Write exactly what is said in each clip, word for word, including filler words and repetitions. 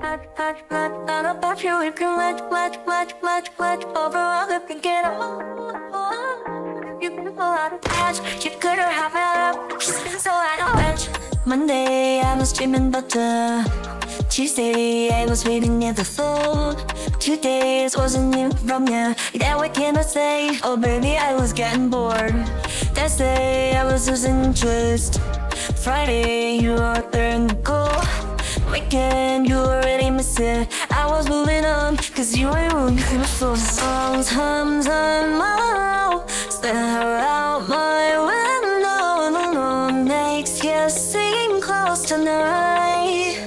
much, much, much. Not about you, you can much, much, much, much, much. Overall, you can get all. You can pull out of touch. You couldn't have it up, so I don't watch. Monday, I was dreaming about the. Tuesday, I was waiting near the phone. Two days wasn't new from you. Yeah, what can I say? Oh baby, I was getting bored. Thursday, I was losing interest. Friday, you were there to go. Weekend, you already missed it. I was moving on, cause you were moving so sometimes I'm alone. Stare out my window, alone makes you seem close tonight.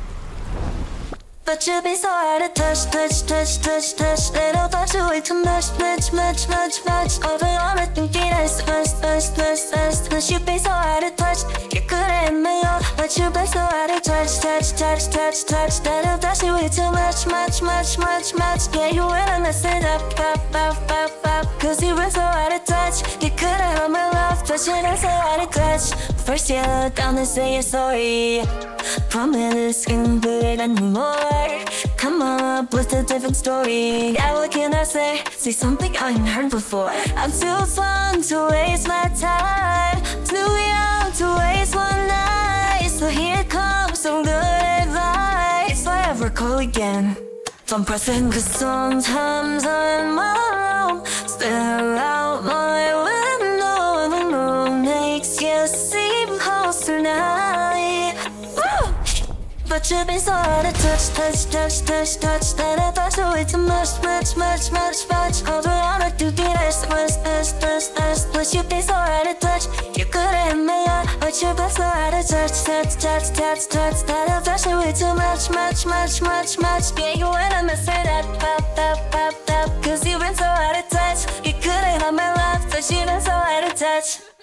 But you be so hard to touch, touch, touch, touch, touch. Little touch you way too much, much, much, much, much. Over all I think it is, much, much, much, much, much. You be so hard to touch, you couldn't hit me up. But you be so hard to touch, touch, touch, touch, touch. Little touch you way too much, much, much, much, much. Yeah, you went and messed it up, up, up, up, up. Cause you were so hard to touch, you couldn't hold my love. But you were so hard to touch. First you look down and say you're sorry. Promise can put it anymore. Come up with a different story. Yeah, what can I say? Say something I ain't heard before. I'm too fun to waste my time. Too young to waste one night. So here comes some good advice. If I ever call again, don't press it. Cause sometimes I'm alone. Stare out my window and the moon makes you seem close tonight. But you've been so hard to touch, touch, touch, touch, touch. That I thought you way too much, much, much, much, much. Over all I do get us, us, us, us, us. But you've been so hard to touch, you couldn't hit me up. But you've been so hard to touch, touch, touch, touch, touch. That I thought you way too much, much, much, much, much. Yeah, you went and messed it up, up, up, up, up. Cause you've been so hard to touch, you couldn't hold my love. But you've been so hard to touch.